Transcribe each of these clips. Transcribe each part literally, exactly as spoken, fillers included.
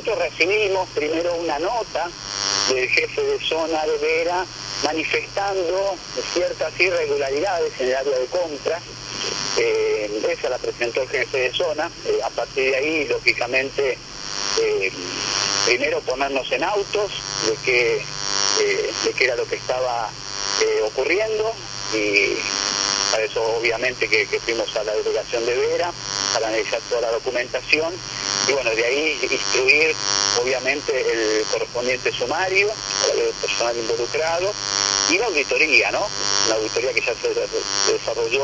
nosotros recibimos primero una nota del jefe de zona de Vera manifestando ciertas irregularidades en el área de compra. Eh, esa la presentó el jefe de zona. Eh, a partir de ahí, lógicamente, eh, primero ponernos en autos de qué, eh, de qué era lo que estaba eh, ocurriendo, y para eso obviamente que, que fuimos a la delegación de Vera para analizar toda la documentación, y bueno, de ahí instruir obviamente el correspondiente sumario para ver el personal involucrado y la auditoría, ¿no? La auditoría que ya se, se desarrolló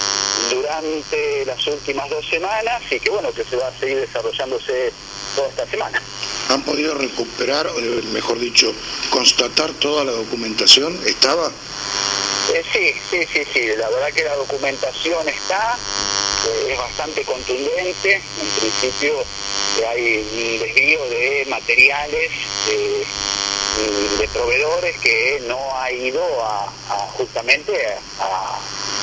durante las últimas dos semanas y que bueno, que se va a seguir desarrollándose toda esta semana. ¿Han podido recuperar, o mejor dicho, constatar toda la documentación? ¿Estaba? Eh, sí, sí, sí, sí, la verdad que la documentación está, eh, es bastante contundente. En principio eh, hay un desvío de materiales eh, de proveedores que no ha ido a, a justamente a,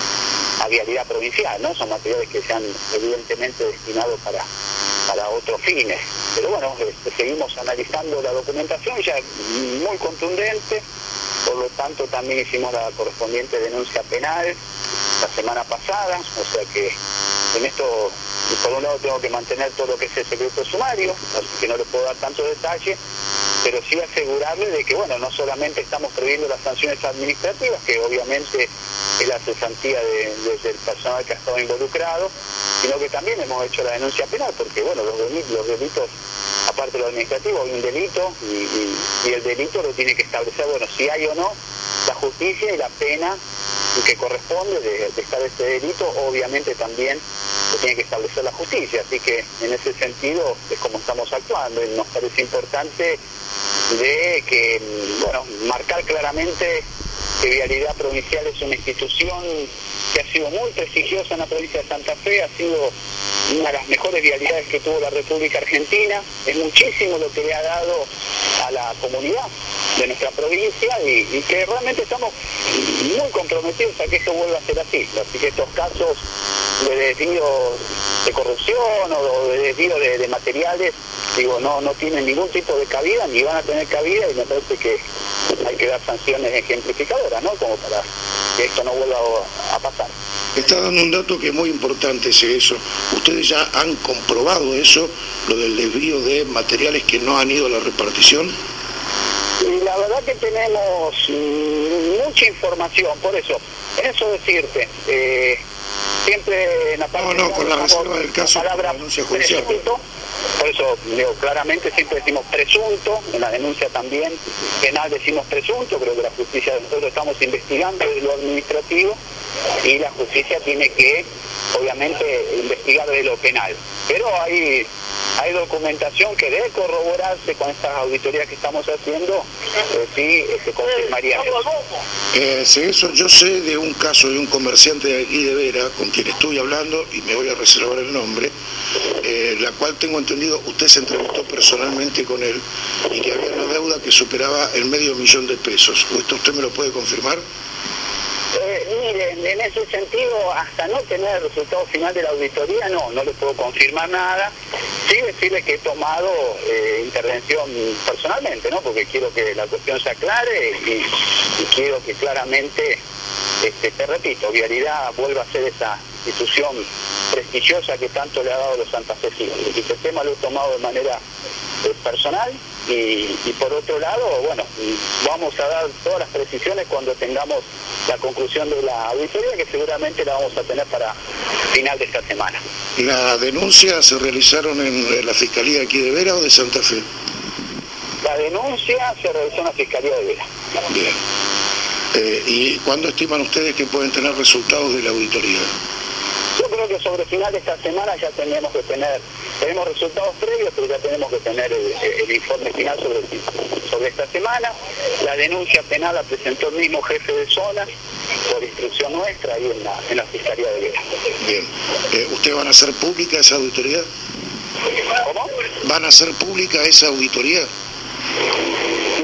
a vialidad provincial, ¿no? Son materiales que se han evidentemente destinado para, para otros fines. Pero bueno, este, seguimos analizando la documentación, ya muy contundente. Por lo tanto, también hicimos la correspondiente denuncia penal la semana pasada, o sea que en esto, por un lado, tengo que mantener todo lo que es el secreto sumario, así que no le puedo dar tanto detalle, pero sí asegurarle de que, bueno, no solamente estamos previendo las sanciones administrativas, que obviamente es la cesantía de, de, del personal que ha estado involucrado, sino que también hemos hecho la denuncia penal, porque, bueno, los delitos, los delitos aparte de lo administrativo, hay un delito y, y, y el delito lo tiene que establecer, bueno, si hay o no, la justicia y la pena que corresponde de, de estar este delito, obviamente también lo tiene que establecer la justicia. Así que en ese sentido es como estamos actuando, y nos parece importante de que, bueno, marcar claramente que Vialidad Provincial es una institución que ha sido muy prestigiosa en la provincia de Santa Fe, ha sido una de las mejores vialidades que tuvo la República Argentina, es muchísimo lo que le ha dado a la comunidad de nuestra provincia y, y que realmente estamos muy comprometidos a que eso vuelva a ser así. Así que estos casos de desvío de corrupción o de desvío de, de materiales, digo, no, no tienen ningún tipo de cabida, ni van a tener cabida, y me parece que hay que dar sanciones ejemplificadoras, ¿no? Como para que esto no vuelva a pasar. Está dando un dato que es muy importante, es eso. ¿Ustedes ya han comprobado eso, lo del desvío de materiales que no han ido a la repartición? Y la verdad que tenemos mmm, mucha información, por eso, eso decirte, eh, siempre en la parte... No, no, con la reserva del caso, la palabra la denuncia judicial. Presunto, por eso, digo, claramente siempre decimos presunto, en la denuncia también penal decimos presunto, creo que la justicia, nosotros estamos investigando desde lo administrativo y la justicia tiene que, obviamente, investigar desde lo penal. Pero hay, hay documentación que debe corroborarse con estas auditorías que estamos haciendo, eh, sí, eh, se confirmaría eso. Eh, si eso, yo sé de un caso de un comerciante de aquí de Vera, con quien estuve hablando, y me voy a reservar el nombre, eh, la cual tengo entendido, usted se entrevistó personalmente con él, y que había una deuda que superaba el medio millón de pesos. ¿Esto usted me lo puede confirmar? Eh, miren, en ese sentido, hasta no tener el resultado final de la auditoría, no, no le puedo confirmar nada. Sí decirle que he tomado eh, intervención personalmente, ¿no? Porque quiero que la cuestión se aclare y, y quiero que claramente, este, te repito, Vialidad vuelva a ser esa institución prestigiosa que tanto le ha dado a los santafesinos. Y este tema lo he tomado de manera eh, personal. Y, y por otro lado, bueno, vamos a dar todas las precisiones cuando tengamos la conclusión de la auditoría, que seguramente la vamos a tener para final de esta semana. ¿La denuncia se realizaron en la Fiscalía aquí de Vera o de Santa Fe? La denuncia se realizó en la Fiscalía de Vera. Bien. Eh, ¿Y cuándo estiman ustedes que pueden tener resultados de la auditoría? Yo creo que sobre final de esta semana ya tenemos que tener, tenemos resultados previos, pero ya tenemos que tener el, el informe final sobre, sobre esta semana. La denuncia penal la presentó el mismo jefe de zona por instrucción nuestra ahí en la, en la Fiscalía de Vera. Bien. Eh, ¿Ustedes van a hacer pública esa auditoría? ¿Cómo? ¿Van a hacer pública esa auditoría? La auditoría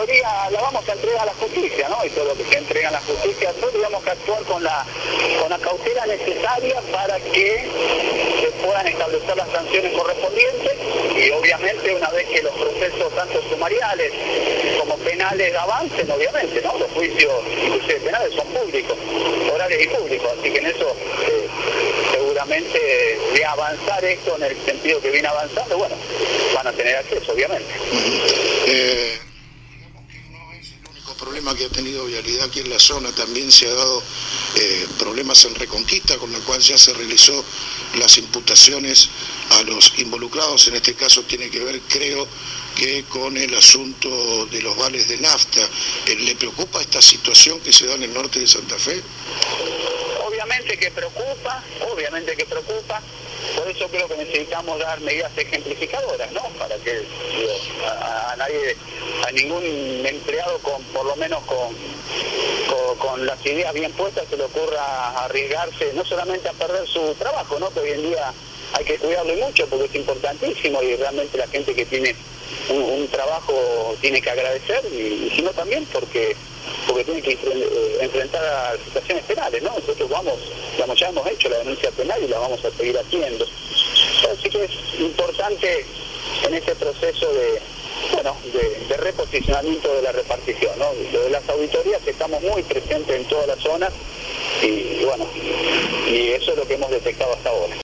auditoría la vamos a entregar a la justicia, ¿no? Y todo lo que se entrega a la justicia, nosotros tenemos que actuar con la, con la cautela necesaria para que se puedan establecer las sanciones correspondientes y obviamente una vez que los procesos tanto sumariales como penales avancen, obviamente, ¿no? Los juicios inclusive penales son públicos, orales y públicos, así que en eso eh, seguramente de avanzar esto en el sentido que viene avanzando, bueno, van a tener acceso, obviamente. Eh, digamos que no es el único problema que ha tenido Vialidad aquí en la zona, también se ha dado eh, problemas en Reconquista, con lo cual ya se realizó las imputaciones a los involucrados, en este caso tiene que ver, creo, que con el asunto de los vales de nafta. ¿Le preocupa esta situación que se da en el norte de Santa Fe? Obviamente que preocupa, obviamente que preocupa, por eso creo que necesitamos dar medidas ejemplificadoras, ¿no? Para que digo, a, a nadie, a ningún empleado con, por lo menos con, con, con las ideas bien puestas se le ocurra arriesgarse, no solamente a perder su trabajo, ¿no? Que hoy en día hay que cuidarlo mucho porque es importantísimo y realmente la gente que tiene un, un trabajo tiene que agradecer y, y sino también porque porque tiene que enfrentar a situaciones penales, ¿no? Nosotros vamos, digamos, ya hemos hecho la denuncia penal y la vamos a seguir haciendo. Así que es importante en este proceso de, bueno, de, de reposicionamiento de la repartición, ¿no? Lo de las auditorías estamos muy presentes en todas las zonas y, y bueno, y eso es lo que hemos detectado hasta ahora.